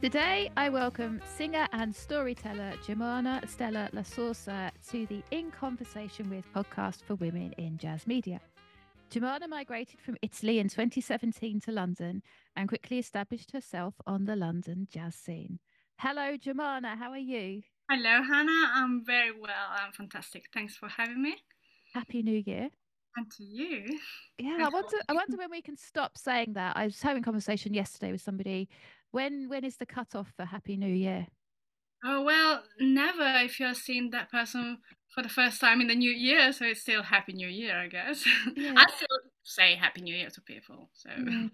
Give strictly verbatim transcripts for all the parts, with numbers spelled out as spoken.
Today, I welcome singer and storyteller Germana Stella La Sorsa to the In Conversation With podcast for women in jazz media. Germana migrated from Italy in twenty seventeen to London and quickly established herself on the London jazz scene. Hello, Germana, how are you? Hello, Hannah. I'm very well. I'm fantastic. Thanks for having me. Happy New Year. And to you. Yeah, I And wonder I wonder when we can stop saying that. I was having a conversation yesterday with somebody. When when is the cutoff for Happy New Year? oh, well, never if you're seeing that person for the first time in the new year. So it's still Happy New Year, I guess. Yeah. I still say Happy New Year to people. So Mm.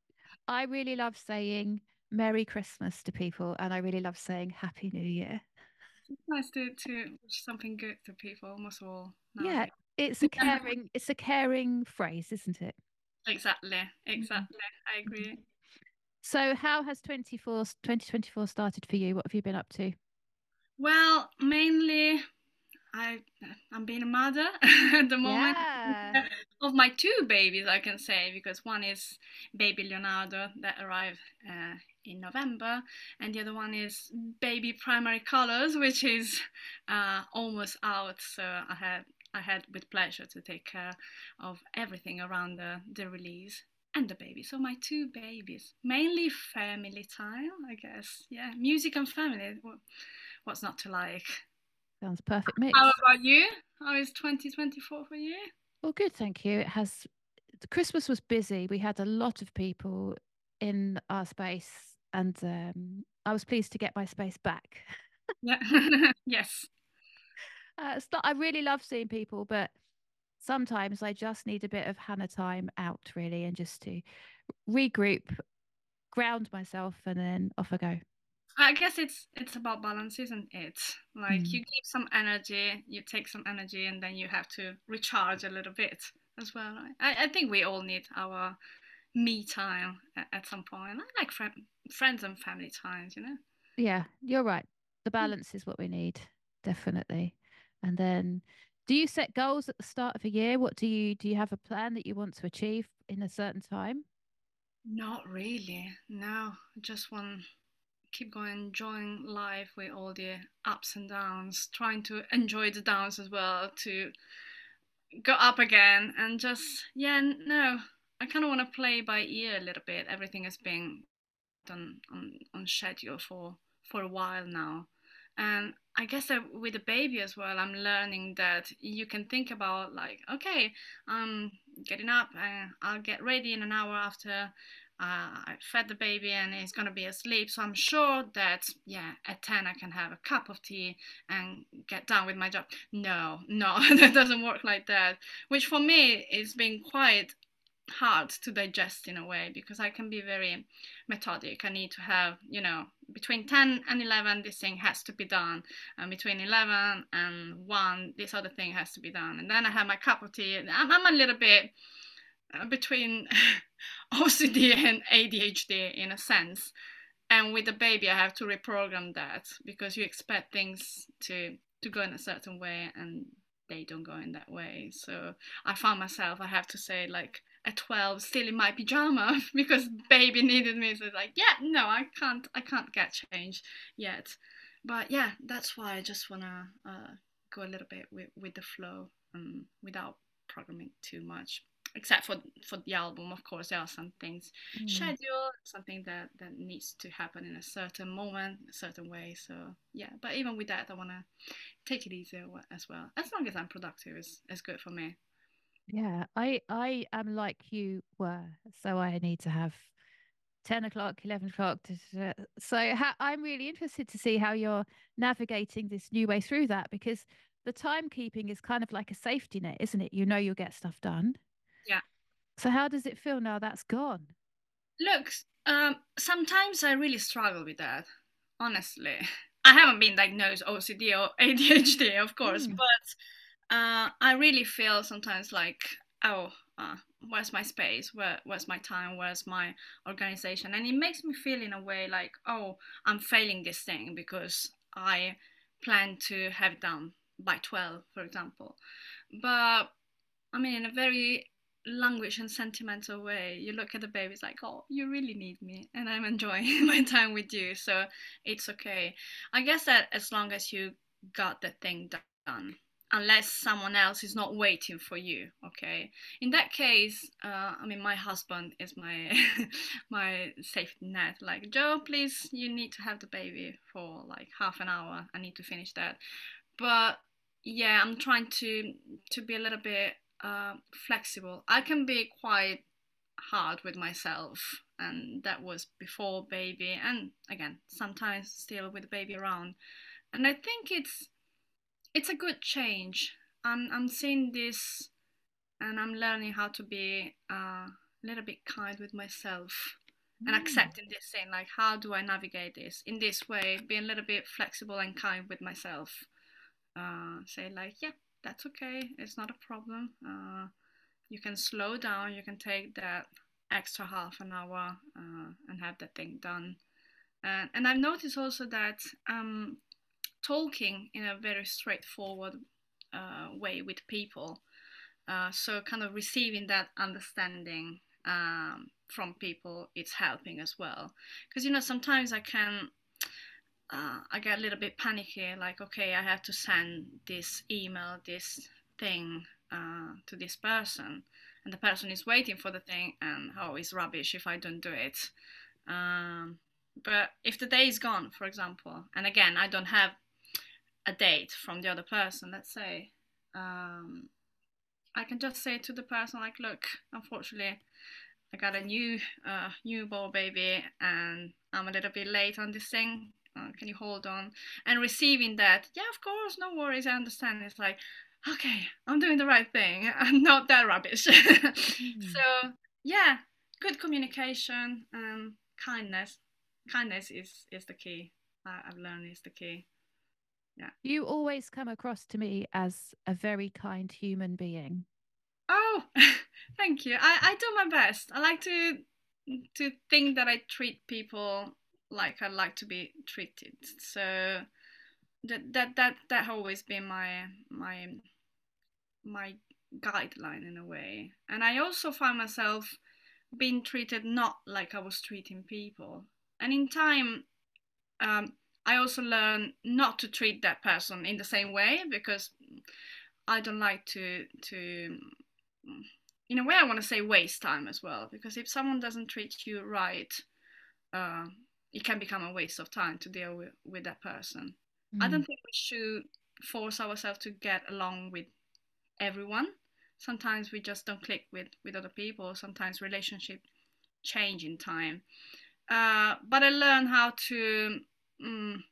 I really love saying Merry Christmas to people, and I really love saying Happy New Year. it's nice to, to wish something good to people, most of all Yeah, nowadays. it's a caring, it's a caring phrase, isn't it? Exactly. Mm. Exactly. I agree. So, how has twenty-four, twenty twenty-four started for you? What have you been up to? Well, mainly I I'm being a mother at the moment Yeah. of my two babies, I can say, because one is baby Leonardo that arrived uh, in November, and the other one is baby Primary Colors, which is uh, almost out. So I had I had with pleasure to take care of everything around the the release and the baby. So my two babies, mainly family time, I guess. Yeah, music and family. What's not to like? Sounds perfect How mix. about you? How is twenty twenty-four for you? Well, good, thank you. It has, Christmas was busy. We had a lot of people in our space, and um, I was pleased to get my space back. Yeah. Yes. Uh, it's not, I really love seeing people, but sometimes I just need a bit of Hannah time out, really, and just to regroup, ground myself, and then off I go. I guess it's it's about balance, isn't it? Like Mm. you give some energy, you take some energy, and then you have to recharge a little bit as well. Right? I, I think we all need our me time at, at some point. I like friend, friends and family times, you know. Yeah, you're right. The balance is what we need, definitely. And then, do you set goals at the start of a year? What do you do? You have a plan that you want to achieve in a certain time? Not really. No, I just want keep going enjoying life with all the ups and downs, trying to enjoy the downs as well, to go up again and just yeah no I kind of want to play by ear a little bit. Everything has been done on, on schedule for for a while now, and I guess that with the baby as well, I'm learning that you can think about like, okay, I'm getting up and I'll get ready in an hour after uh, I fed the baby and he's gonna be asleep. So I'm sure that yeah, at ten I can have a cup of tea and get done with my job. No, no, that doesn't work like that. Which for me is being quite hard to digest in a way because I can be very methodic. I need to have, you know, between ten and eleven, this thing has to be done. And between eleven and one, this other thing has to be done. And then I have my cup of tea. I'm, I'm a little bit uh, between O C D and A D H D in a sense. And with the baby, I have to reprogram that because you expect things to to go in a certain way and they don't go in that way. So I found myself, I have to say, like at twelve, still in my pajama because baby needed me. So it's like, yeah, no, I can't, I can't get changed yet. But yeah, that's why I just wanna uh, go a little bit with with the flow um, without programming too much, except for for the album. Of course there are some things Mm. scheduled, something that that needs to happen in a certain moment, a certain way. So yeah, but even with that I want to take it easy as well. As long as I'm productive is is good for me. Yeah, I I am like you were, so I need to have ten o'clock, eleven o'clock. To, so how, I'm really interested to see how you're navigating this new way through that because the timekeeping is kind of like a safety net, isn't it? You know you'll get stuff done. Yeah, So how does it feel now that's gone? look, um sometimes I really struggle with that, honestly. I haven't been diagnosed O C D or A D H D, of course, Mm. but uh I really feel sometimes like, oh, uh, where's my space, where where's my time, where's my organization, and it makes me feel in a way like, oh, I'm failing this thing because I plan to have it done by twelve, for example. But I mean, in a very language and sentimental way. You look at the baby, it's like, oh, you really need me, and I'm enjoying my time with you, so it's okay. I guess that as long as you got the thing done, unless someone else is not waiting for you, okay. In that case, uh, I mean, my husband is my my safety net. Like, Joe, please, you need to have the baby for like half an hour. I need to finish that. But yeah, I'm trying to to be a little bit uh, flexible. I can be quite hard with myself, and that was before baby, and again sometimes still with the baby around. And I think it's it's a good change. I'm I'm seeing this, and I'm learning how to be uh, a little bit kind with myself. And Mm. accepting this thing, like, how do I navigate this in this way? Being a little bit flexible and kind with myself, uh, say like, yeah, that's okay, it's not a problem, uh, you can slow down, you can take that extra half an hour uh, and have that thing done. And, and I've noticed also that um, talking in a very straightforward uh, way with people, uh, so kind of receiving that understanding um, from people, it's helping as well. Because, you know, sometimes I can uh, I get a little bit panicky, like, okay, I have to send this email, this thing uh, to this person, and the person is waiting for the thing, and oh, it's rubbish if I don't do it. Um, but if the day is gone, for example, and again, I don't have a date from the other person, let's say, um, I can just say to the person, like, look, unfortunately, I got a new uh, newborn baby, and I'm a little bit late on this thing. Uh, can you hold on? And receiving that, yeah, of course, no worries, I understand. It's like, okay, I'm doing the right thing. I'm not that rubbish. Mm. So, yeah, good communication and kindness. Kindness is, is the key. I, I've learned is the key. Yeah. You always come across to me as a very kind human being. Oh, thank you. I, I do my best. I like to to think that I treat people like I like to be treated. So that that that that always been my my my guideline in a way. And I also find myself being treated not like I was treating people. And in time, um, I also learn not to treat that person in the same way, because I don't like to to in a way, I want to say waste time as well, because if someone doesn't treat you right, uh, it can become a waste of time to deal with, with that person. I Mm. don't think we should force ourselves to get along with everyone. Sometimes we just don't click with, with other people. Sometimes relationships change in time. Uh, but I learned how to um,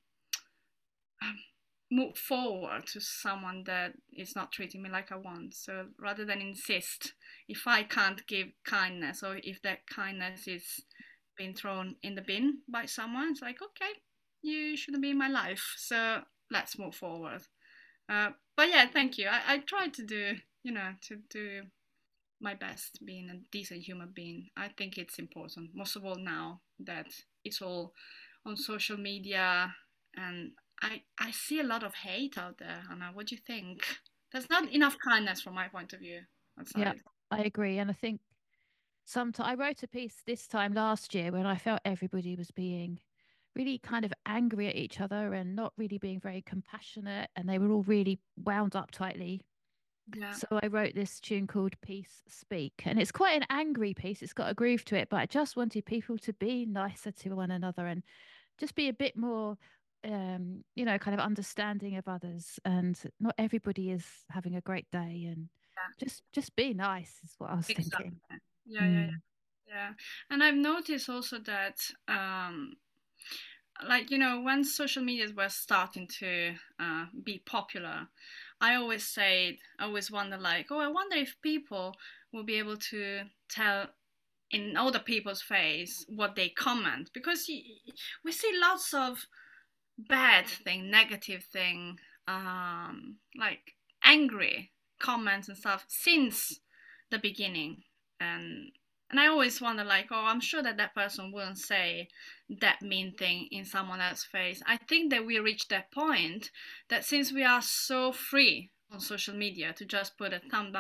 move forward to someone that is not treating me like I want. So rather than insist, if I can't give kindness, or if that kindness is being thrown in the bin by someone, it's like, okay, you shouldn't be in my life. So let's move forward. Uh, but yeah, thank you. I, I try to do, you know, to do my best being a decent human being. I think it's important, most of all now that it's all on social media, and I I see a lot of hate out there. Hannah, what do you think? There's not enough kindness from my point of view Yeah, outside. I agree. And I think sometimes I wrote a piece this time last year when I felt everybody was being really kind of angry at each other and not really being very compassionate, and they were all really wound up tightly. Yeah, So I wrote this tune called Peace Speak, and it's quite an angry piece. It's got a groove to it, but I just wanted people to be nicer to one another and just be a bit more, um, you know, kind of understanding of others. And not everybody is having a great day, and yeah, just just be nice is what I was exactly. thinking. Yeah, yeah, Mm. yeah, yeah. And I've noticed also that um like, you know, when social media were starting to uh, be popular, I always said, I always wonder, like, oh, I wonder if people will be able to tell in other people's face what they comment, because we see lots of bad thing, negative thing, um, like angry comments and stuff since the beginning, and and I always wonder, like, oh, I'm sure that that person wouldn't say that mean thing in someone else's face. I think that we reached that point that since we are so free on social media to just put a thumb up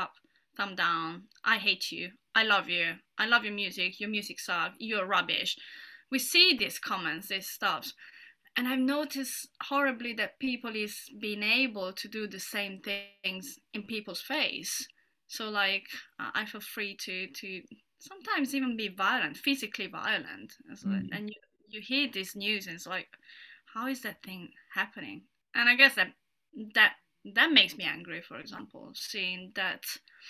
thumb down, I hate you, I love you, I love your music, your music sucks, you're rubbish. We see these comments, these stuff, and I've noticed horribly that people is being able to do the same things in people's face. So like uh, I feel free to to sometimes even be violent, physically violent. So, Mm. and you you hear this news and it's like, how is that thing happening? And I guess that that that makes me angry. For example, seeing that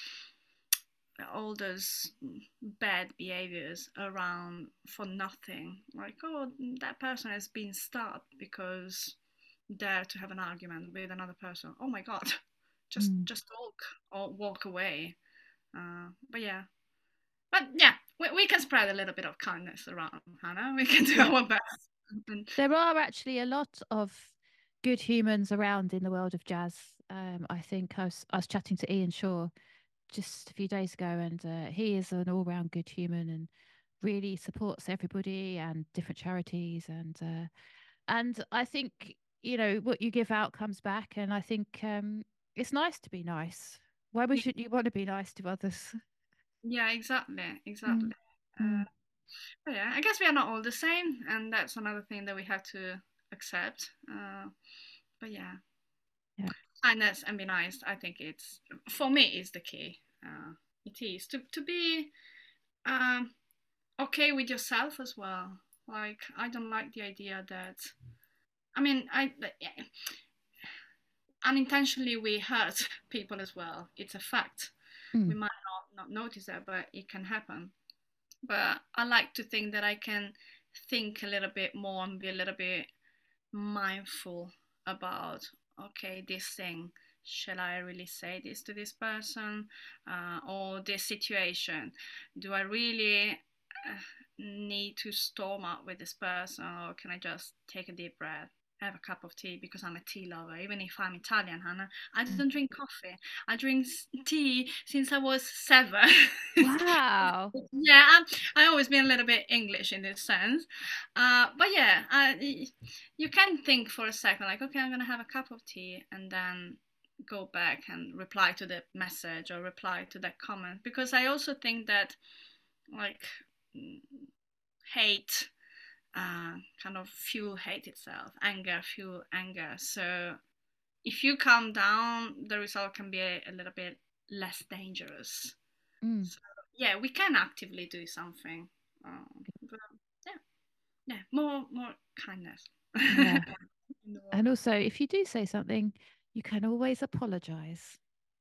all those bad behaviors around for nothing. Like, oh, that person has been stopped because dare to have an argument with another person. Oh my god, just Mm. just talk or walk away. Uh, but yeah, but yeah, we, we can spread a little bit of kindness around, Hannah. We can do Yeah. our best. And There are actually a lot of good humans around in the world of jazz. Um, I think I was, I was chatting to Ian Shaw just a few days ago, and uh, he is an all round good human and really supports everybody and different charities. And uh, and I think, you know, what you give out comes back. And I think um, it's nice to be nice. Why would you, you want to be nice to others? yeah, exactly, Mm. exactly. Uh, Mm. but yeah, I guess we are not all the same, and that's another thing that we have to accept. Uh, but yeah, Yeah. kindness and be nice. I think it's for me is the key. Uh, it is to to be um, okay with yourself as well. Like I don't like the idea that I mean I unintentionally we hurt people as well. It's a fact. We Mm. might not not notice that, but it can happen. But I like to think that I can think a little bit more and be a little bit mindful about okay this thing, shall I really say this to this person, uh, or this situation, do I really uh, need to storm out with this person, or can I just take a deep breath, have a cup of tea, because I'm a tea lover. Even if I'm Italian, Hannah, I Mm. don't drink coffee. I drink tea since I was seven. Wow. Yeah, I'm, I always been a little bit English in this sense, uh, but yeah, I, you can think for a second, like, okay, I'm gonna have a cup of tea, and then go back and reply to the message or reply to that comment, because I also think that like hate uh, kind of fuel hate itself, anger fuel anger. So if you calm down, the result can be a, a little bit less dangerous. Mm. So yeah, we can actively do something. Um, but yeah, yeah, more more kindness. Yeah. In the world. And also, if you do say something, you can always apologize.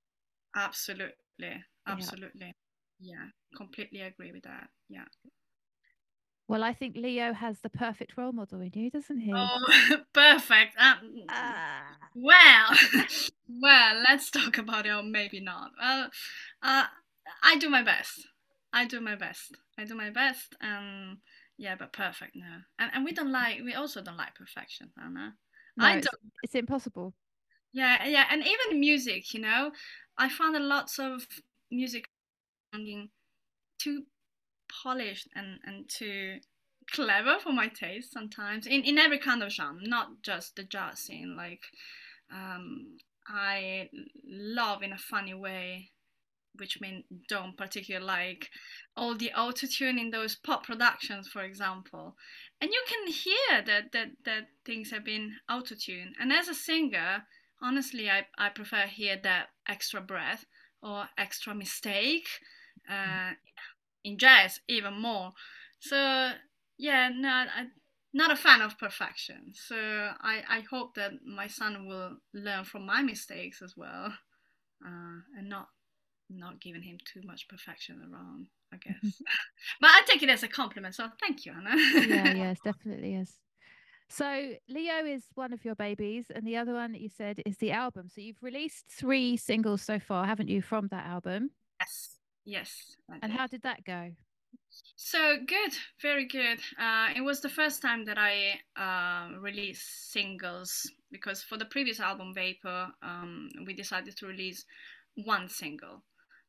Absolutely, Yeah. absolutely. Yeah, completely agree with that. Yeah. Well, I think Leo has the perfect role model in you, doesn't he? Oh, perfect. Um, Ah. well, well, let's talk about it, or maybe not. Well, uh, I do my best. I do my best. I do my best. Um, yeah, but perfect, no. And and we don't like. We also don't like perfection, Anna. I No, it's don't. it's impossible. Yeah, yeah, and even music. You know, I found a lots of music sounding too polished and and too clever for my taste sometimes in in every kind of genre, not just the jazz scene. Like um I love in a funny way, which mean don't particularly like all the auto-tune in those pop productions, for example, and you can hear that that that things have been auto-tuned. And as a singer, honestly, i i prefer hear that extra breath or extra mistake, uh in jazz even more. So yeah, no, I, not a fan of perfection. So I, I hope that my son will learn from my mistakes as well, uh, and not not giving him too much perfection around, I guess. But I take it as a compliment, so thank you, Yeah, Anna. yes, definitely is. So Leo is one of your babies, and the other one that you said is the album. So you've released three singles so far, haven't you, from that album? Yes, yes, I And did. how did that go? So good, very good. Uh, it was the first time that I uh, released singles, because for the previous album, Vapor, um, we decided to release one single.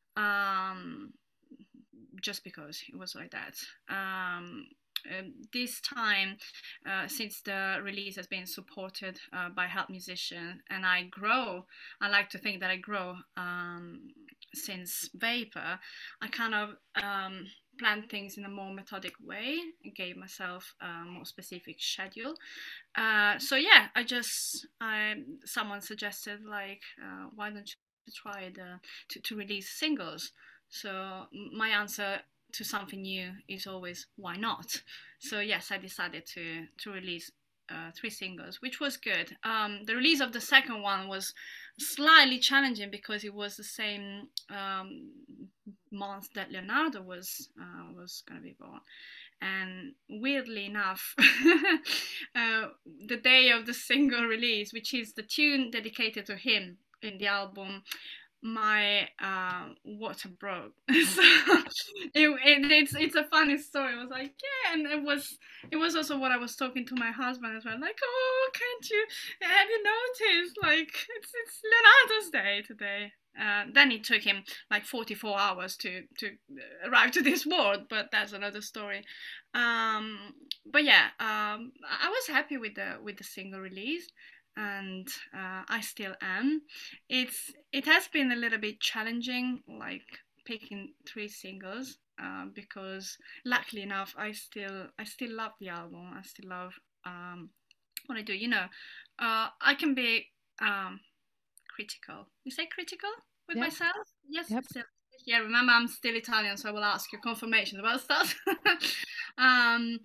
Um, just because it was like that. Um, um, this time, uh, since the release has been supported uh, by help musician, and I grow, I like to think that I grow. Um, since Vapor, I kind of um, planned things in a more methodic way and gave myself a more specific schedule. Uh, so yeah, I just I someone suggested like, uh, why don't you try the to, to release singles? So my answer to something new is always why not? So yes, I decided to to release uh, three singles, which was good. Um, the release of the second one was slightly challenging because it was the same um, month that Leonardo was uh, was going to be born, and weirdly enough, uh, the day of the single release, which is the tune dedicated to him in the album, my uh, water broke. So it, it, it's it's a funny story. I was like, yeah, and it was it was also what I was talking to my husband as well. Like, oh, can't you have you noticed? Like, it's it's Leonardo's day today. Uh, then it took him like forty-four hours to to arrive to this world, but that's another story. Um, but yeah, um, I was happy with the with the single release, and uh, I still am. It's it has been a little bit challenging, like picking three singles, uh, because luckily enough, I still I still love the album. I still love um, what I do. You know, uh, I can be um, critical. You say critical with Yep. myself? Yes. Yep. Still, yeah. Remember, I'm still Italian, so I will ask you confirmation about stuff. um,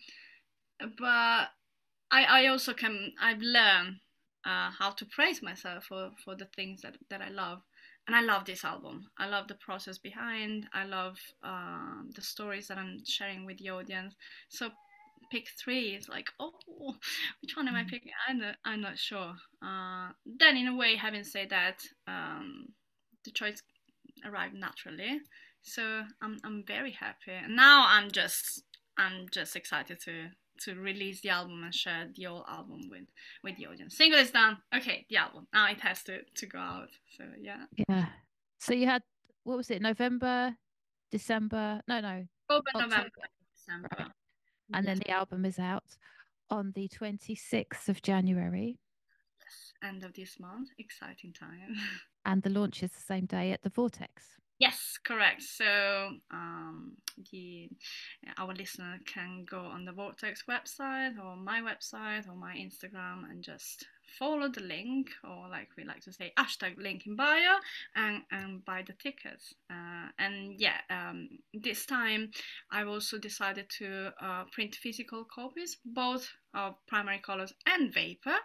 but I I also can I've learned uh, how to praise myself for for the things that that I love, and I love this album. I love the process behind. I love um, the stories that I'm sharing with the audience. So pick three is like, oh, which one am I Mm. picking? I'm not, I'm not sure. Uh, then in a way, having said that, um, the choice arrived naturally. So I'm I'm very happy. And now I'm just I'm just excited to to release the album and share the whole album with with the audience. Single is done. Okay, the album now it has to to go out. So yeah. Yeah. So you had, what was it, November, December? No, no, October, November, October. Right. December. And Yes, then the album is out on the twenty-sixth of January. yes. End of this month. Exciting time. And the launch is the same day at the Vortex. Yes, correct. So um, the our listener can go on the Vortex website or my website or my Instagram and just follow the link, or like we like to say, hashtag link in bio, and and buy the tickets. Uh, and yeah, um, this time I've also decided to uh, print physical copies, both of Primary Colors and Vapor.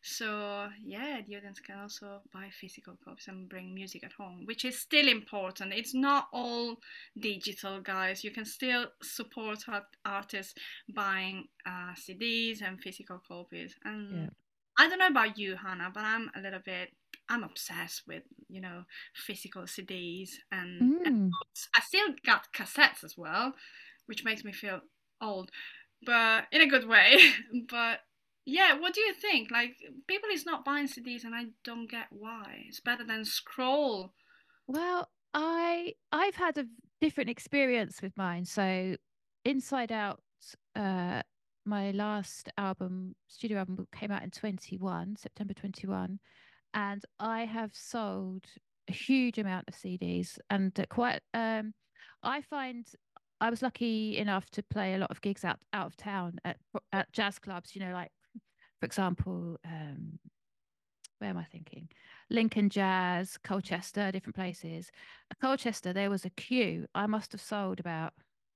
So yeah, the audience can also buy physical copies and bring music at home, which is still important. It's not all digital, guys. You can still support artists buying uh, C Ds and physical copies. And Yeah. I don't know about you, Hannah, but I'm a little bit. I'm obsessed with you know physical C Ds, and, and Mm. I still got cassettes as well, which makes me feel old, but in a good way. But yeah, what do you think? Like, people is not buying C Ds, and I don't get why. It's better than scroll. Well, I I've had a different experience with mine. So Inside Out, uh, my last album, studio album came out in twenty-one, September twenty-one, and I have sold a huge amount of C Ds and uh, quite um I find I was lucky enough to play a lot of gigs out out of town at at jazz clubs, you know, like for example, um where am I thinking? Lincoln Jazz, Colchester, different places. At Colchester, there was a queue. I must have sold about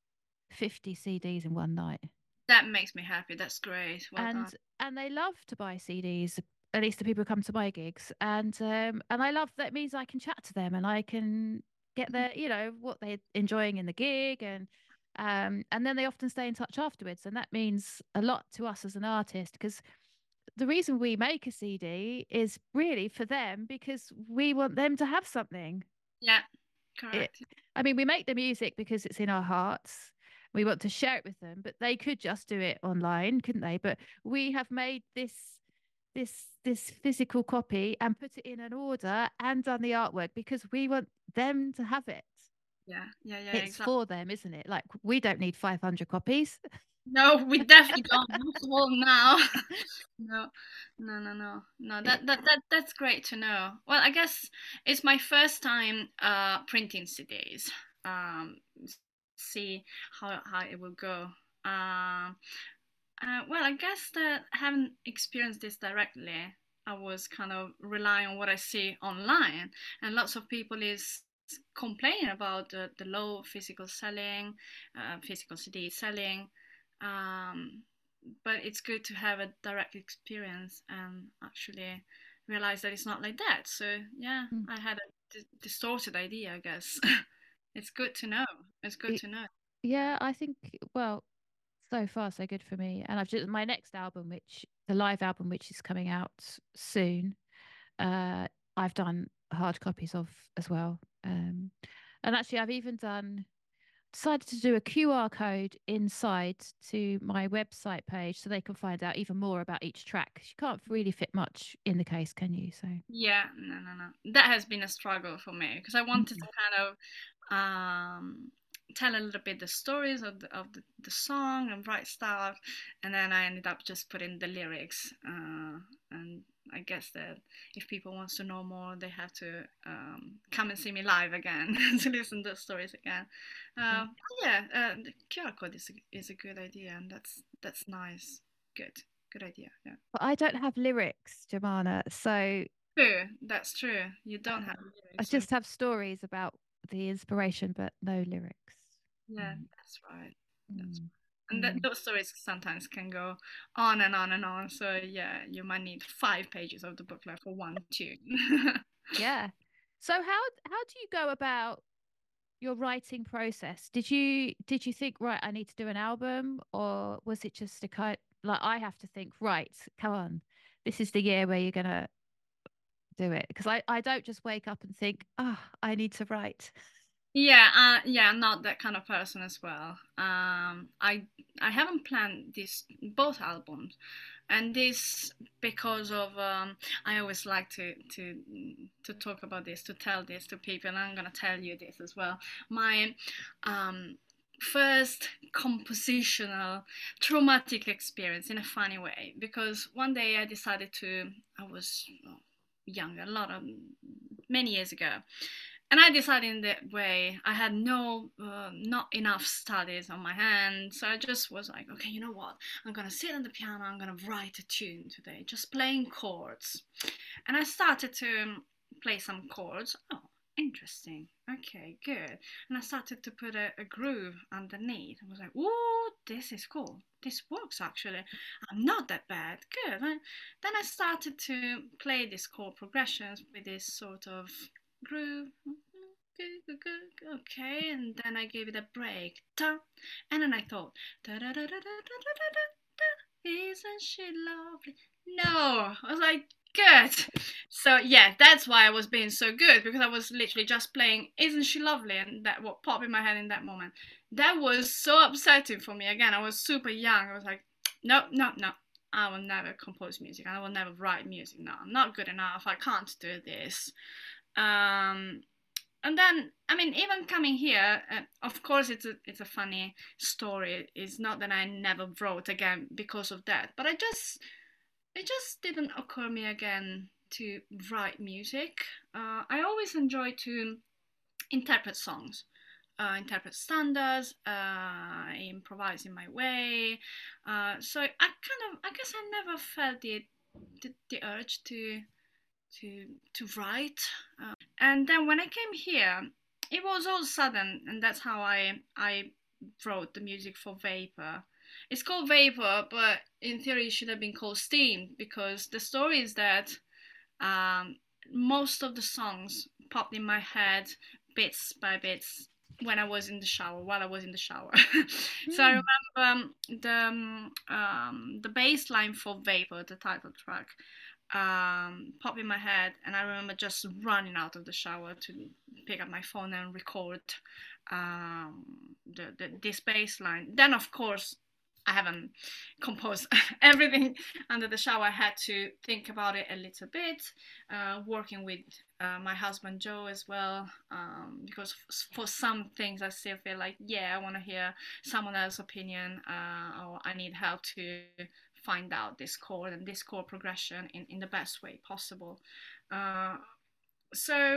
fifty C Ds in one night. That makes me happy. That's great. Well And done. and they love to buy C Ds, at least the people who come to my gigs. And um and I love that, means I can chat to them and I can get their, you know, what they're enjoying in the gig, and um and then they often stay in touch afterwards. And that means a lot to us as an artist, because the reason we make a C D is really for them, because we want them to have something. Yeah, It, correct. I mean, we make the music because it's in our hearts. We want to share it with them, but they could just do it online, couldn't they? But we have made this this this physical copy and put it in an order and done the artwork because we want them to have it. Yeah, yeah, yeah, It's exactly. for them, isn't it? Like, we don't need five hundred copies. No, we definitely don't. Most of all now. No, no, no, no, no. That that that that's great to know. Well, I guess it's my first time uh printing C Ds. Um, see how how it will go. Um, uh, well, I guess that I haven't experienced this directly. I was kind of relying on what I see online, and lots of people is complaining about the, the low physical selling, uh, physical C D selling. Um, but it's good to have a direct experience and actually realize that it's not like that. So yeah, Mm. I had a d- distorted idea, I guess. It's good to know. It's good Y- to know. Yeah, I think, well, so far so good for me. And I've just my next album, which the live album, which is coming out soon, uh, I've done hard copies of as well. Um, and actually, I've even done decided to do a Q R code inside to my website page so they can find out even more about each track. 'Cause you can't really fit much in the case, can you? So, Yeah, no, no, no. That has been a struggle for me because I wanted to mm, kind of um, tell a little bit the stories of the, of the, the song and write stuff, and then I ended up just putting the lyrics. Uh, and I guess that if people wants to know more, they have to um, come and see me live again to listen to the stories again. yeah. Uh, yeah, uh, the Q R code is a, is a good idea, and that's that's nice. Good, good idea. Yeah. But I don't have lyrics, Jemana. So True, that's true. You uh, don't have I lyrics. So just have stories about the inspiration, but no lyrics. yeah, Mm, that's right. That's mm, and that, mm. those stories sometimes can go on and on and on. So yeah, you might need five pages of the booklet for one tune. Yeah. So how how do you go about your writing process? Did you did you think, right, I need to do an album, or was it just a kind like I have to think, right, come on, this is the year where you're gonna do it? Because I I don't just wake up and think, oh, I need to write. Yeah, uh, yeah, I'm not that kind of person as well. Um, I I haven't planned this both albums, and this because of um, I always like to to to talk about this, to tell this to people, and I'm gonna tell you this as well. My um, first compositional traumatic experience in a funny way, because one day I decided to. I was well, young, a lot of many years ago, and I decided in that way. I had no, uh, not enough studies on my hands, so I just was like, okay, you know what? I'm gonna sit on the piano. I'm gonna write a tune today, just playing chords. And I started to play some chords. Oh, interesting. Okay, good. And I started to put a, a groove underneath. I was like, "Ooh, this is cool. This works actually. I'm not that bad. Good." And then I started to play these chord progressions with this sort of groove. Good, good, good. Okay, and then I gave it a break. Ta. And then I thought, da da da da da da da da da. Isn't she lovely? No, I was like, good. So yeah, that's why I was being so good, because I was literally just playing "Isn't She Lovely," and that what popped in my head in that moment. That was so upsetting for me. Again, I was super young. I was like, no, no, no. I will never compose music. I will never write music. No, I'm not good enough. I can't do this. Um, and then, I mean, even coming here, uh, of course, it's a it's a funny story. It's not that I never wrote again because of that, but I just it just didn't occur me again to write music. Uh, I always enjoy to interpret songs, uh, interpret standards, uh, improvise in my way. Uh, so I kind of, I guess I never felt the the, the urge to to to write. Uh, and then when I came here, it was all sudden, and that's how I I wrote the music for Vapor. It's called Vapor, but in theory it should have been called Steam, because the story is that um, most of the songs popped in my head bits by bits when I was in the shower, while I was in the shower. So I Hmm. remember um, the um, um, the bass line for Vapor, the title track, um, pop in my head, and I remember just running out of the shower to pick up my phone and record um, the, the this bass line. Then, of course, I haven't composed everything under the shower. I had to think about it a little bit, uh, working with uh, my husband Joe as well, um, because f- for some things I still feel like, yeah, I want to hear someone else's opinion, uh, or I need help to find out this chord and this chord progression in, in the best way possible. Uh, so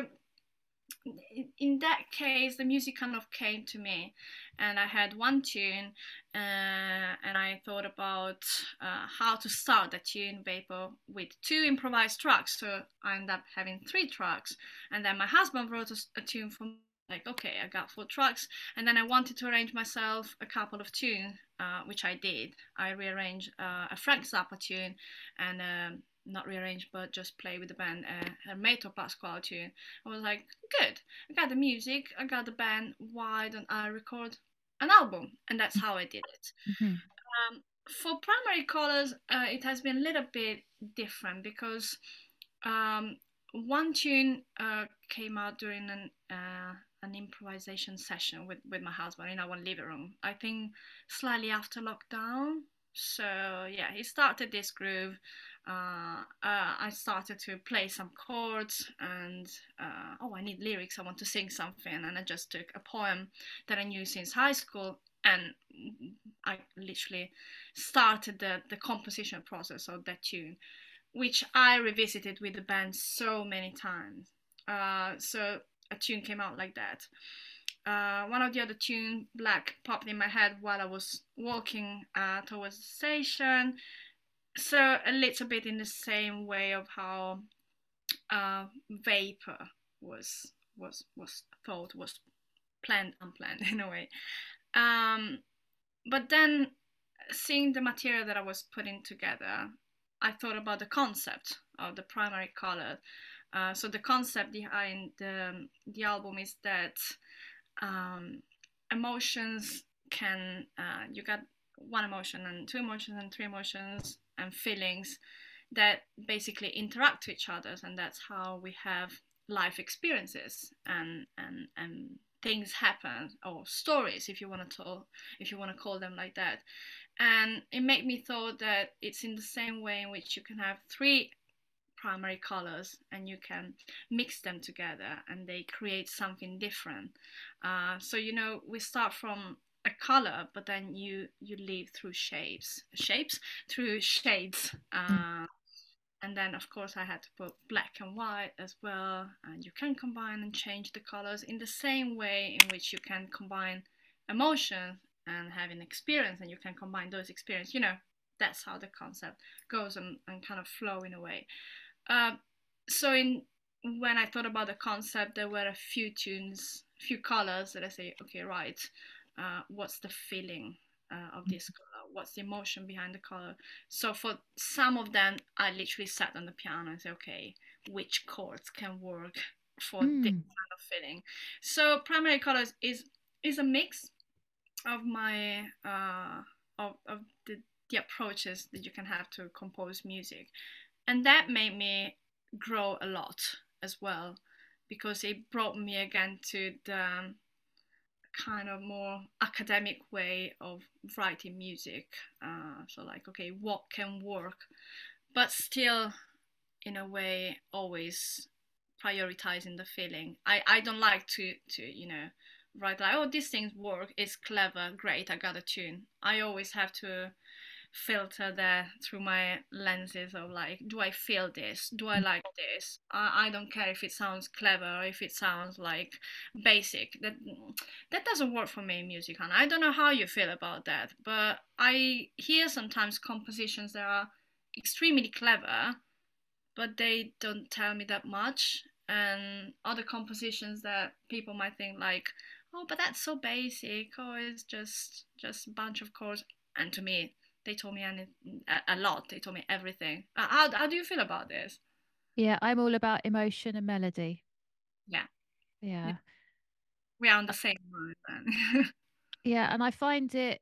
in that case, the music kind of came to me, and I had one tune, uh, and I thought about uh, how to start the tune Vapor with two improvised tracks. So I ended up having three tracks, and then my husband wrote a, a tune for me. Like, okay, I got four tracks, and then I wanted to arrange myself a couple of tunes, uh, which I did. I rearranged uh, a Frank Zappa tune and um, not rearrange, but just play with the band, uh, Hermeto Pasquale tune. I was like, good, I got the music, I got the band, why don't I record an album? And that's how I did it. Mm-hmm. Um, for Primary Colors, uh, it has been a little bit different because um, one tune uh, came out during an uh, an improvisation session with, with my husband in our living room. I think slightly after lockdown. So yeah, he started this groove. Uh, uh, I started to play some chords, and uh, oh, I need lyrics. I want to sing something, and I just took a poem that I knew since high school, and I literally started the the composition process of that tune, which I revisited with the band so many times. Uh, so a tune came out like that. Uh, one of the other tunes, Black, popped in my head while I was walking uh, towards the station. So a little bit in the same way of how uh, Vapor was was was thought was planned unplanned in a way. Um, but then seeing the material that I was putting together, I thought about the concept of the primary color. Uh, so the concept behind the, the album is that um, emotions can, uh, you got one emotion and two emotions and three emotions and feelings that basically interact with each other, and that's how we have life experiences and and and things happen, or stories, if you want to tell, if you want to call them like that. And it made me thought that it's in the same way in which you can have three primary colors and you can mix them together and they create something different. Uh, so you know, we start from a color, but then you you leave through shapes shapes through shades. Uh, and then of course I had to put black and white as well, and you can combine and change the colors in the same way in which you can combine emotions and have an experience, and you can combine those experiences, you know. That's how the concept goes and, and kind of flow in a way. uh, so in when I thought about the concept, there were a few tunes, few colors that I say, okay, right, uh, what's the feeling uh, of this color? What's the emotion behind the color? So for some of them, I literally sat on the piano and say, okay, which chords can work for Mm. this kind of feeling? So primary colors is is a mix of my uh, of of the the approaches that you can have to compose music, and that made me grow a lot as well, because it brought me again to the kind of more academic way of writing music. Uh, so like, okay, what can work, but still in a way always prioritizing the feeling. I, I don't like to to you know write like, oh, these things work, it's clever, great, I got a tune. I always have to filter that through my lenses of like, do I feel this? Do I like this? I, I don't care if it sounds clever or if it sounds like basic. That that doesn't work for me in music, and I don't know how you feel about that, but I hear sometimes compositions that are extremely clever, but they don't tell me that much. And other compositions that people might think like, oh, but that's so basic. Oh, it's just just a bunch of chords. And to me, they told me any, a, a lot. They told me everything. Uh, how how do you feel about this? Yeah, I'm all about emotion and melody. Yeah, yeah, Yeah. we are on the Uh, same line then. Yeah, and I find it,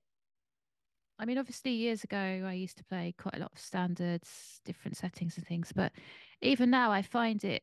I mean, obviously, years ago, I used to play quite a lot of standards, different settings and things. But even now, I find it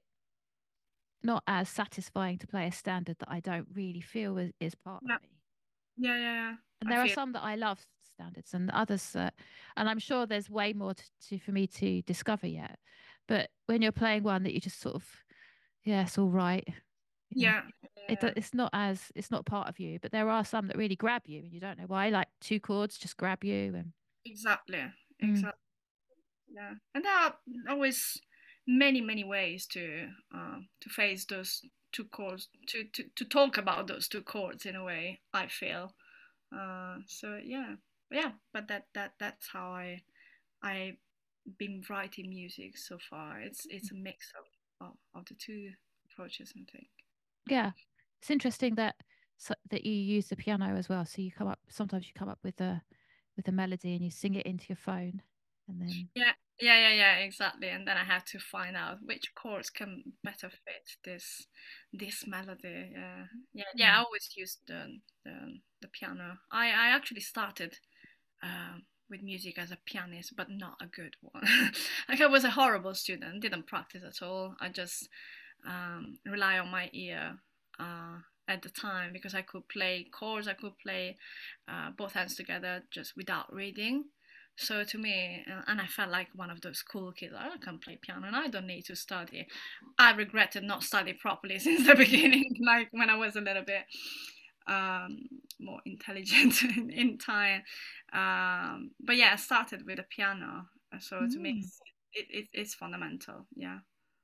not as satisfying to play a standard that I don't really feel is, is part of yeah, me. yeah, yeah, yeah. And I there are feel some that I love. standards and others. Uh, and I'm sure there's way more to, to for me to discover yet. But when you're playing one that you just sort of, yeah, it's all right. You know, Yeah. it Yeah. it's not as it's not part of you. But there are some that really grab you, and you don't know why. Like two chords just grab you, and Exactly. mm, Exactly. Yeah. And there are always many, many ways to uh, to face those two chords, to, to to talk about those two chords in a way, I feel. Uh, so yeah, yeah. But that that that's how I I been writing music so far. It's it's a mix of of, of the two approaches, I think. yeah, it's interesting that so, that you use the piano as well. So you come up sometimes you come up with a with a melody and you sing it into your phone, and then Yeah, yeah, yeah, yeah, exactly. And then I have to find out which chords can better fit this this melody. Yeah, yeah, yeah. I mm, always use the the, the piano. I I actually started um, with music as a pianist, but not a good one. Like I was a horrible student, didn't practice at all. I just um, rely on my ear uh, at the time because I could play chords, I could play uh, both hands together just without reading. So to me, uh, and I felt like one of those cool kids. I can play piano and I don't need to study. I regretted not studying properly since the beginning, like when I was a little bit um, more intelligent in, in time. Um, but yeah, I started with the piano. So to me, mm, it, it, it's fundamental. Yeah.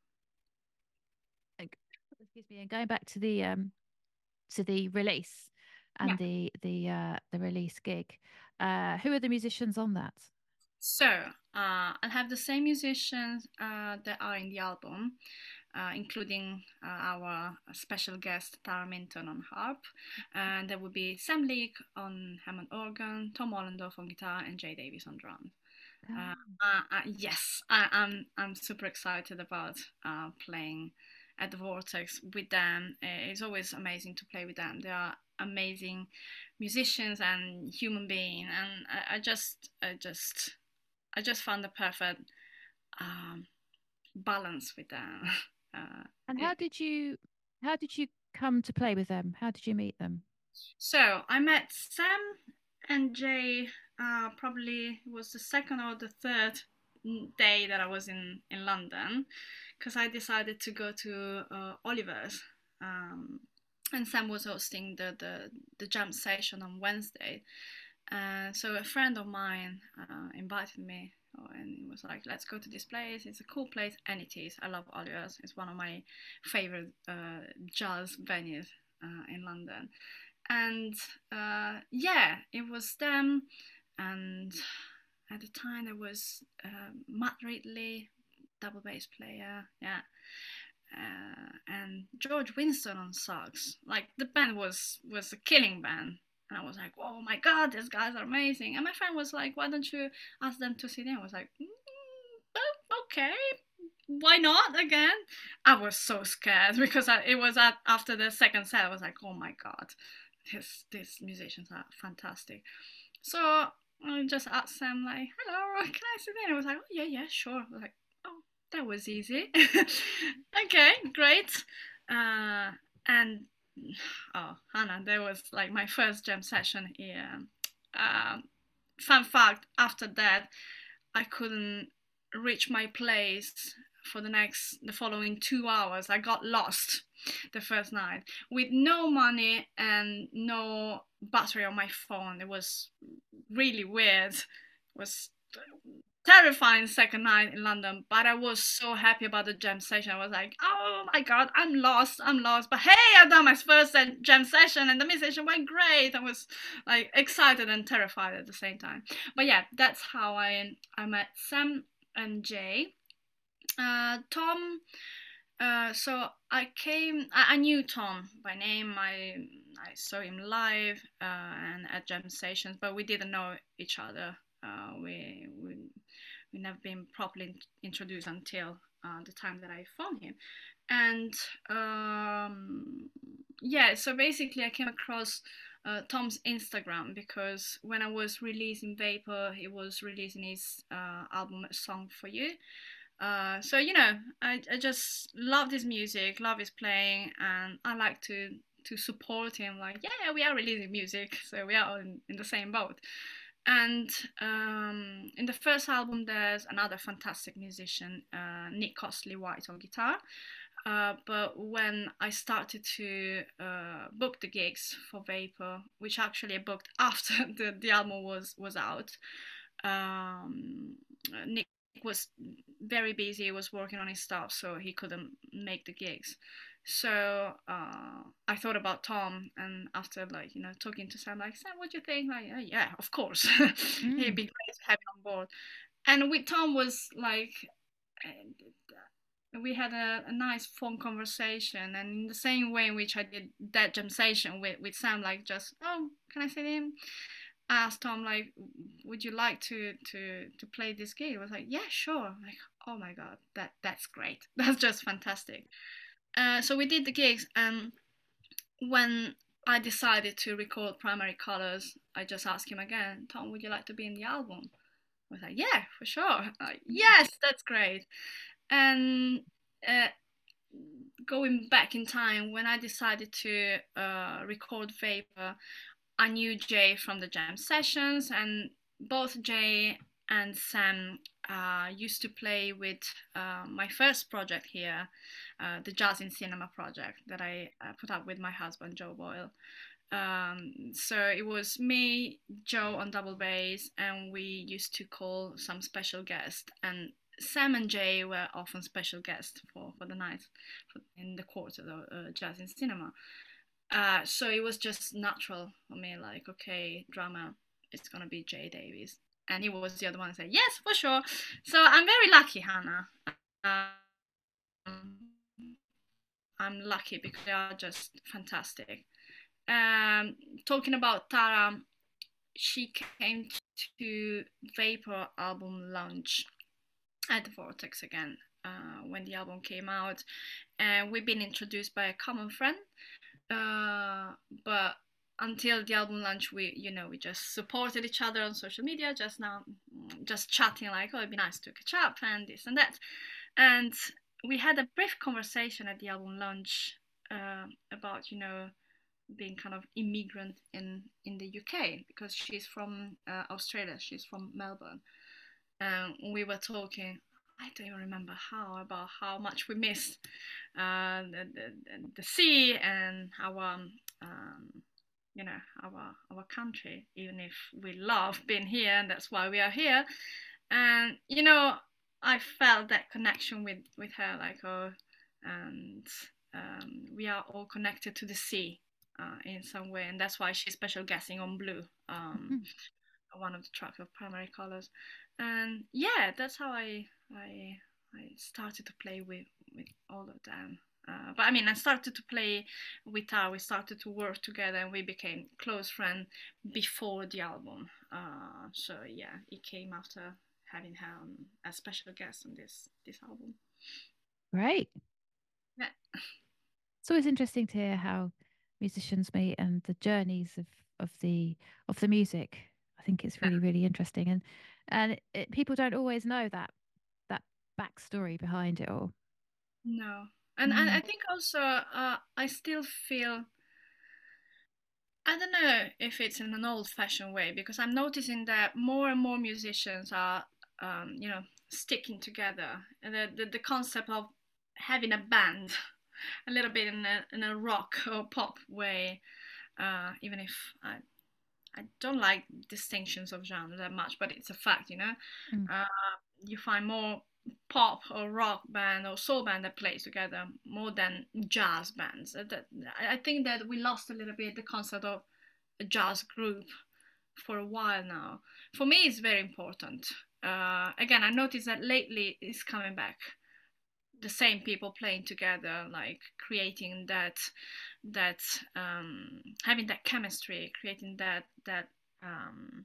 like, excuse me, and going back to the um to the release Yeah. and the the uh the release gig, uh, who are the musicians on that? So uh, I'll have the same musicians uh, that are in the album, uh, including uh, our special guest Tara Minton on harp, and there will be Sam Leake on Hammond organ, Tom Ollendorf on guitar, and Jay Davis on drums. Uh, Oh, uh, uh, yes, I, I'm I'm super excited about uh, playing at the Vortex with them. Uh, It's always amazing to play with them. They are amazing musicians and human being, and I, I just I just I just found the perfect um, balance with them. Uh, and it, how did you how did you come to play with them? How did you meet them? so I met Sam and Jay. Uh, probably it was the second or the third day that I was in in London, because I decided to go to uh, Oliver's. Um, and Sam was hosting the, the, the jam session on Wednesday. Uh, so a friend of mine uh, invited me, oh, and he was like, "Let's go to this place. It's a cool place," and it is. I love Oliver's. It's one of my favorite uh, jazz venues uh, in London. And uh, yeah, it was them. And at the time, there was uh, Matt Ridley, double bass player. Yeah. Uh, and George Winston on sax. Like the band was was a killing band, and I was like, "Oh my god, these guys are amazing!" And my friend was like, "Why don't you ask them to sit in?" I was like, mm, "Okay, why not again?" I was so scared because I, it was at, after the second set. I was like, "Oh my god, these these musicians are fantastic." So I just asked them like, "Hello, can I sit in?" I was like, "Oh yeah, yeah, sure." I was like, "Oh, that was easy." Okay, great. Uh, and oh, Hannah, that was like my first jam session here. Um, fun fact: after that, I couldn't reach my place for the next, the following two hours. I got lost the first night with no money and no battery on my phone. It was really weird. It was terrifying second night in London, but I was so happy about the jam session. I was like, oh my god, I'm lost, I'm lost. But hey, I done my first jam session and the musician went great. I was like excited and terrified at the same time. But yeah, that's how I I met Sam and Jay. Uh, Tom. Uh, so I came. I, I knew Tom by name. I I saw him live uh, and at jam sessions, but we didn't know each other. Uh, we we we never been properly introduced until uh, the time that I found him, and um, yeah. So basically, I came across uh, Tom's Instagram because when I was releasing Vapor, he was releasing his uh, album "A Song for You." Uh, so you know, I, I just love his music, love his playing, and I like to to support him. Like, yeah, we are releasing music, so we are all in, in the same boat. And um, in the first album, there's another fantastic musician, uh, Nick Costley White on guitar. Uh, but when I started to uh, book the gigs for Vapor, which actually I booked after the, the album was was out, um, Nick was very busy. He was working on his stuff, so he couldn't make the gigs. So uh, I thought about Tom, and after like you know talking to Sam, like Sam, what do you think? Like, "Uh, yeah, of course, he'd Mm. be great to have him on board." And with Tom was like, uh, we had a, a nice phone conversation, and in the same way in which I did that jam session with with Sam, like just oh, can I say him? I asked Tom like, would you like to to to play this game? He was like, yeah, sure. I'm like, oh my god, that that's great. That's just fantastic. Uh, so we did the gigs, and when I decided to record Primary Colors, I just asked him again, Tom, would you like to be in the album? I was like, yeah, for sure. Like, yes, that's great. And uh, going back in time, when I decided to uh, record Vapor, I knew Jay from the jam sessions, and both Jay and Sam uh, used to play with uh, my first project here, uh, the Jazz in Cinema project that I uh, put up with my husband, Joe Boyle. Um, so it was me, Joe on double bass, and we used to call some special guests. And Sam and Jay were often special guests for, for the night for, in the quartet of uh, Jazz in Cinema. Uh, so it was just natural for me, like, okay, drama, it's gonna be Jay Davies. And he was the other one who said, yes, for sure. So I'm very lucky, Hannah. Um, I'm lucky because they are just fantastic. Um, talking about Tara, she came to Vapor album launch at the Vortex again uh, when the album came out. And we've been introduced by a common friend. Uh, but until the album launch, we, you know, we just supported each other on social media, just now, just chatting like, oh, it'd be nice to catch up and this and that. And we had a brief conversation at the album launch uh, about, you know, being kind of immigrant in in the U K because she's from uh, Australia. She's from Melbourne, and we were talking. I don't even remember how about how much we missed uh, the, the the sea and our um, you know our our country. Even if we love being here, and that's why we are here. And you know, I felt that connection with with her, like oh, and um, we are all connected to the sea uh, in some way, and that's why she's special guesting on Blue, um, one of the tracks of Primary Colors. And yeah, that's how I I I started to play with with all of them. Uh, but I mean, I started to play with her. We started to work together, and we became close friends before the album. Uh, so yeah, it came after having her on, as special guest on this this album. Great. Yeah. It's always interesting to hear how musicians meet and the journeys of, of the of the music. I think it's really really interesting, and and it, it, people don't always know that that backstory behind it all. No, and I, Mm. I think also uh, I still feel I don't know if it's in an old-fashioned way because I'm noticing that more and more musicians are, um, you know, sticking together. And the, the the concept of having a band, a little bit in a in a rock or pop way, uh, even if I I don't like distinctions of genre that much, but it's a fact, you know. Mm. Uh, you find more pop or rock band or soul band that plays together more than jazz bands. Uh, That I think that we lost a little bit the concept of a jazz group for a while now. For me, it's very important. Uh, again, I noticed that lately it's coming back. The same people playing together, like creating that that um, having that chemistry, creating that that um,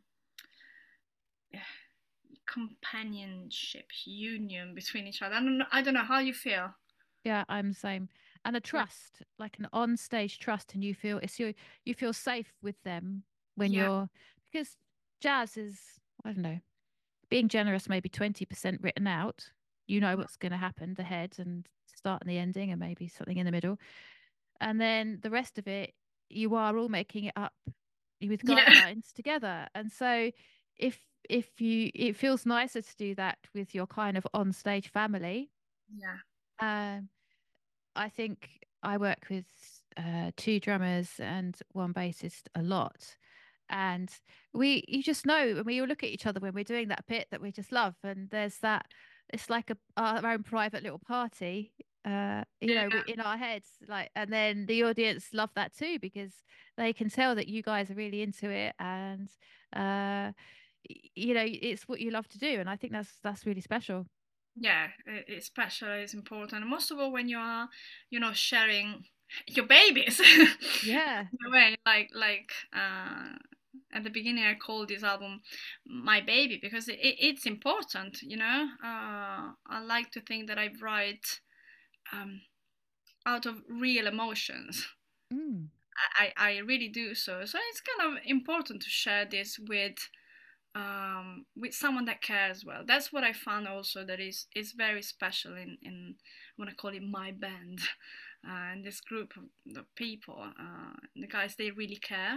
companionship, union between each other. I don't know, I don't know how you feel. Yeah, I'm the same. And a Yeah, trust, like an on-stage trust, and you feel it's you you feel safe with them when yeah, you're because jazz is I don't know being generous maybe twenty percent written out. You know what's going to happen, the head and start and the ending, and maybe something in the middle. And then the rest of it, you are all making it up with yeah, guidelines together. And so if if you it feels nicer to do that with your kind of on stage family. Yeah. Um, I think I work with uh, two drummers and one bassist a lot. And we, you just know, when we all look at each other when we're doing that bit that we just love. And there's that, it's like a, our own private little party, uh, you know, we, Yeah. in our heads. Like, and then the audience love that too, because they can tell that you guys are really into it. And, uh, y- you know, it's what you love to do. And I think that's, that's really special. Yeah, i- it's special, it's important. Most of all when you are, you know, sharing your babies Yeah. in a way, like like uh at the beginning I called this album my baby because it, it, it's important, you know. uh I like to think that I write um out of real emotions. Mm. I, I really do so. So it's kind of important to share this with um, with someone that cares well. That's what I found also that is is very special in in I want to call it my band, uh, and this group of the people. Uh, the guys they really care.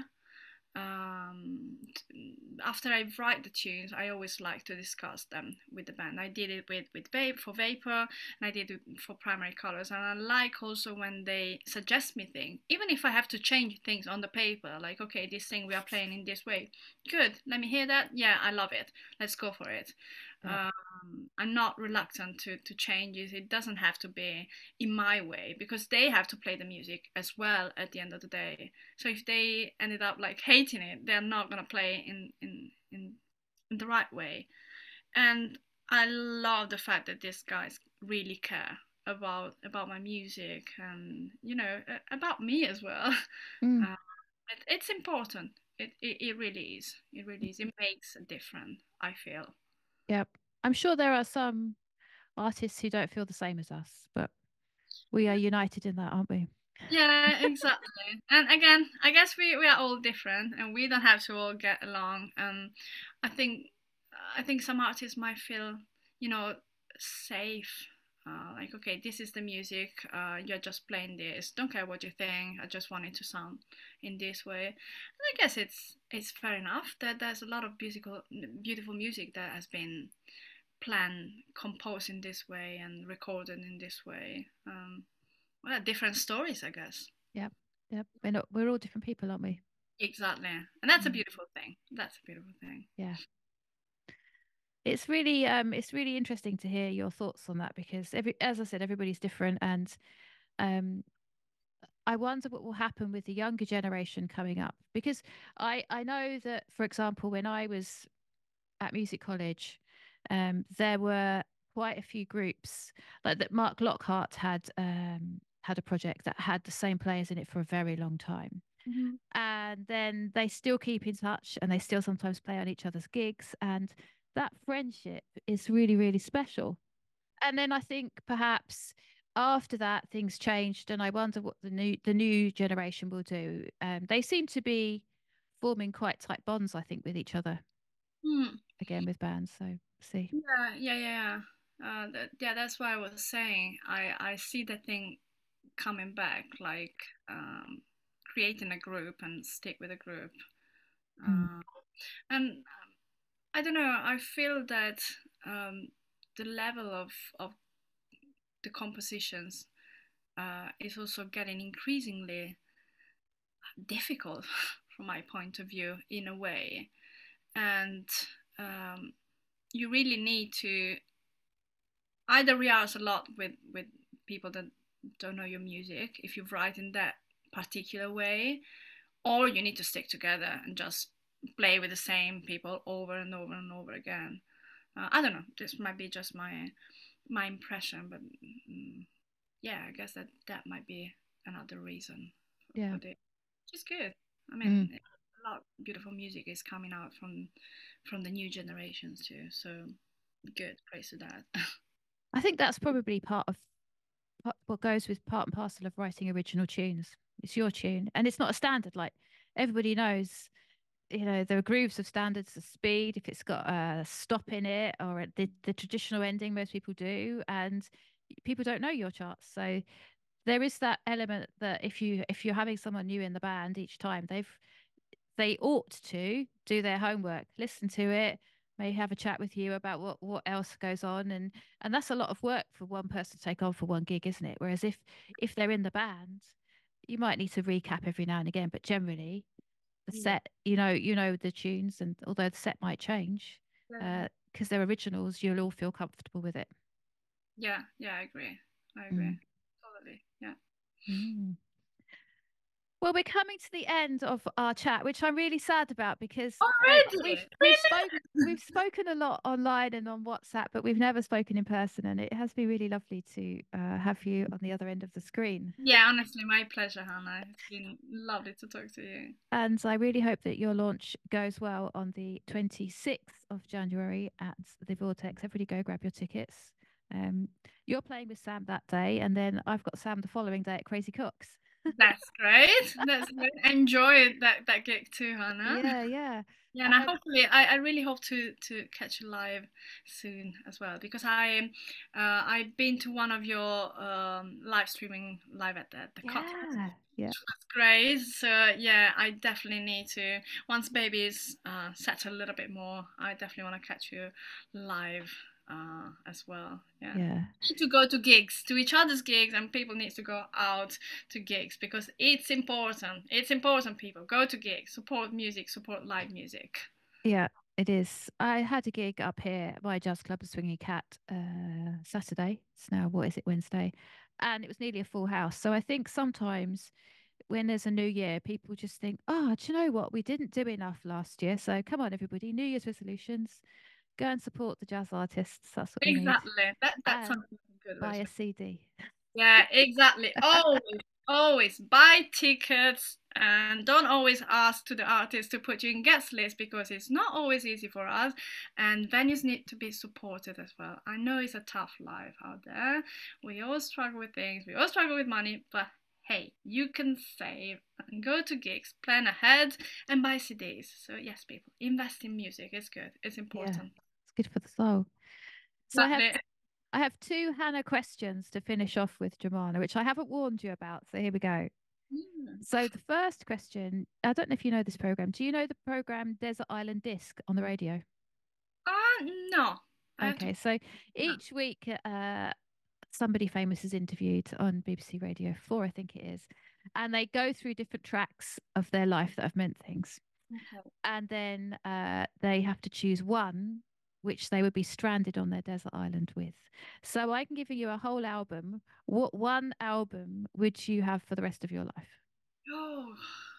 Um, After I write the tunes, I always like to discuss them with the band. I did it with with Vape for Vapor, and I did it for Primary Colors. And I like also when they suggest me things, even if I have to change things on the paper. Like, okay, this thing we are playing in this way. Good, let me hear that. Yeah, I love it. Let's go for it. Yeah. Um, I'm not reluctant to to changes. It doesn't have to be in my way because they have to play the music as well at the end of the day. So if they ended up like hating it, they're not gonna play in in in, in the right way. And I love the fact that these guys really care about about my music and you know about me as well. Mm. Uh, it, it's important. It, it it really is. It really is. It makes a difference. I feel. Yep. I'm sure there are some artists who don't feel the same as us, but we are united in that, aren't we? Yeah, exactly. And again, I guess we, we are all different and we don't have to all get along. Um, I think I think some artists might feel, you know, safe. Uh, like, okay, this is the music. Uh, you're just playing this. Don't care what you think. I just want it to sound in this way. And I guess it's it's fair enough that there's a lot of musical, beautiful music that has been planned, composed in this way, and recorded in this way. Um, well, different stories, I guess. Yep. Yep. We're not, we're all different people, aren't we? Exactly. And that's a Mm. beautiful thing. That's a beautiful thing. Yeah. It's really um it's really interesting to hear your thoughts on that because every as I said, everybody's different and um I wonder what will happen with the younger generation coming up because I I know that for example when I was at music college um there were quite a few groups like that Mark Lockhart had um had a project that had the same players in it for a very long time Hmm. and then they still keep in touch and they still sometimes play on each other's gigs and that friendship is really really special. And then I think perhaps after that things changed and I wonder what the new the new generation will do. Um, they seem to be forming quite tight bonds I think with each other Hmm. again with bands, so see. Yeah, yeah, yeah. Uh, that, yeah, that's why I was saying. I I see the thing coming back, like um, creating a group and stick with a group. Mm. Uh, and um, I don't know. I feel that um, the level of of the compositions uh, is also getting increasingly difficult from my point of view in a way, and um, you really need to either rehearse a lot with with people that don't know your music if you write in that particular way, or you need to stick together and just play with the same people over and over and over again. uh, I don't know, this might be just my my impression, but mm, yeah, I guess that that might be another reason Yeah. for this, which is good. I Mm. mean, a lot of beautiful music is coming out from from the new generations too, so good, praise to that. I think that's probably part of part- what goes with part and parcel of writing original tunes. It's your tune and it's not a standard like everybody knows, you know, there are grooves of standards of speed if it's got a stop in it or a, the, the traditional ending most people do and people don't know your charts, so there is that element that if you if you're having someone new in the band each time they've they ought to do their homework, listen to it, may have a chat with you about what what else goes on, and and that's a lot of work for one person to take on for one gig, isn't it? Whereas if if they're in the band, you might need to recap every now and again, but generally the Yeah. set, you know, you know the tunes, and although the set might change, Yeah. because they're originals, you'll all feel comfortable with it. Yeah, yeah, I agree. I agree. Mm. Totally. Yeah. Mm. Well, we're coming to the end of our chat, which I'm really sad about because uh, Already? we've we've Really? spoken we've spoken a lot online and on WhatsApp, but we've never spoken in person, and it has been really lovely to uh, have you on the other end of the screen. Yeah, honestly, my pleasure, Hannah. It's been lovely to talk to you. And I really hope that your launch goes well on the twenty-sixth of January at the Vortex. Everybody go grab your tickets. Um, you're playing with Sam that day, and then I've got Sam the following day at Crazy Cox. That's great. That's great. Enjoy that that gig too, Hannah. Yeah, yeah. Yeah, and I Um, hopefully I, I really hope to to catch you live soon as well because I uh, I've been to one of your um, live streaming live at the the contest. yeah, yeah. That's great. So yeah, I definitely need to once babies uh, settle a little bit more. I definitely want to catch you live uh, as well. Yeah. Yeah. Need to go to gigs, to each other's gigs, and people need to go out to gigs because it's important. It's important. People go to gigs, support music, support live music. Yeah, it is. I had a gig up here at my jazz club, the Swinging Cat, uh, Saturday. It's now, what is it, Wednesday? And it was nearly a full house. So I think sometimes when there's a new year, people just think, oh, do you know what? We didn't do enough last year. So come on, everybody, New Year's resolutions, go and support the jazz artists. That's what we need. Exactly. That that's And something good. buy a Resolution. C D. Yeah, exactly. Always, always buy tickets and don't always ask to the artist to put you in guest list because it's not always easy for us. And venues need to be supported as well. I know it's a tough life out there. We all struggle with things. We all struggle with money, but hey, you can save and go to gigs, plan ahead, and buy C Ds. So yes, people, invest in music. It's good. It's important. Yeah, it's good for the soul. So I have Exactly. I have two Hannah questions to finish off with, Jemana, which I haven't warned you about. So here we go. Mm. So the first question, I don't know if you know this program. Do you know the program Desert Island Disc on the radio? Uh, no. I have to. Okay, so each week uh somebody famous is interviewed on B B C Radio four, I think it is, and they go through different tracks of their life that have meant things. Okay. And then uh they have to choose one which they would be stranded on their desert island with. So I can give you a whole album. What one album would you have for the rest of your life? Oh,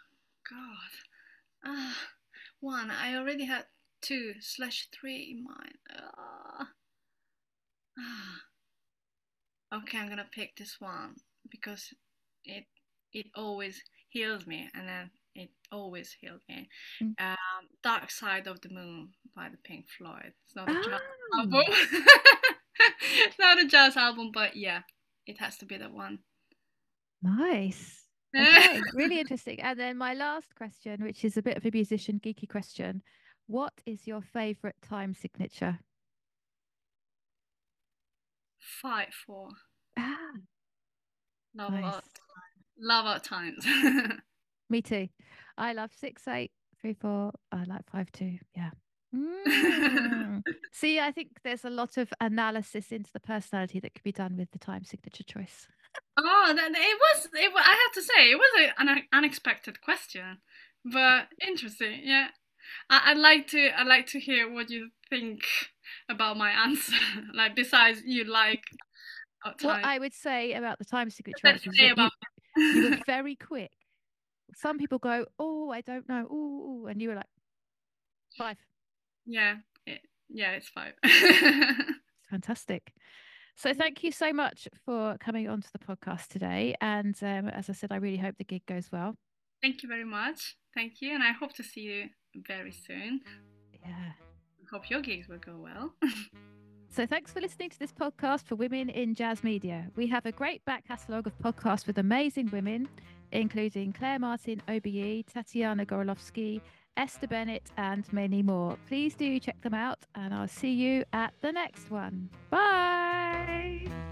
God. Uh, one. I already had two slash three in mind. Uh, okay, I'm gonna pick this one because it it always heals me, and then it always healed me. Mm. Um, Dark Side of the Moon by the Pink Floyd. It's not a Ah, jazz album. It's not a jazz album, but yeah, it has to be that one. nice. Okay, really interesting. And then my last question, which is a bit of a musician geeky question. What is your favorite time signature? Five four. Ah, Love nice. our love our times. Me too. I love six, eight, three, four. I like five, two. Yeah. Mm. See, I think there's a lot of analysis into the personality that could be done with the time signature choice. Oh, that, it was. It, wa- I have to say, it was a, an unexpected question, but interesting. Yeah, I, I'd like to. I'd like to hear what you think about my answer. Like, besides you like our What time. I would say about the time signature Let's answer is say that you, about. you were very quick. Some people go, oh, I don't know. Ooh, ooh, and you were like, five. Yeah, it, yeah, it's five. It's fantastic. So thank you so much for coming onto the podcast today. And um, as I said, I really hope the gig goes well. Thank you very much. Thank you, and I hope to see you very soon. Yeah. Hope your gigs will go well. So thanks for listening to this podcast for Women in Jazz Media. We have a great back catalogue of podcasts with amazing women, including Claire Martin, O B E, Tatiana Gorilovsky, Esther Bennett, and many more. Please do check them out, and I'll see you at the next one. Bye.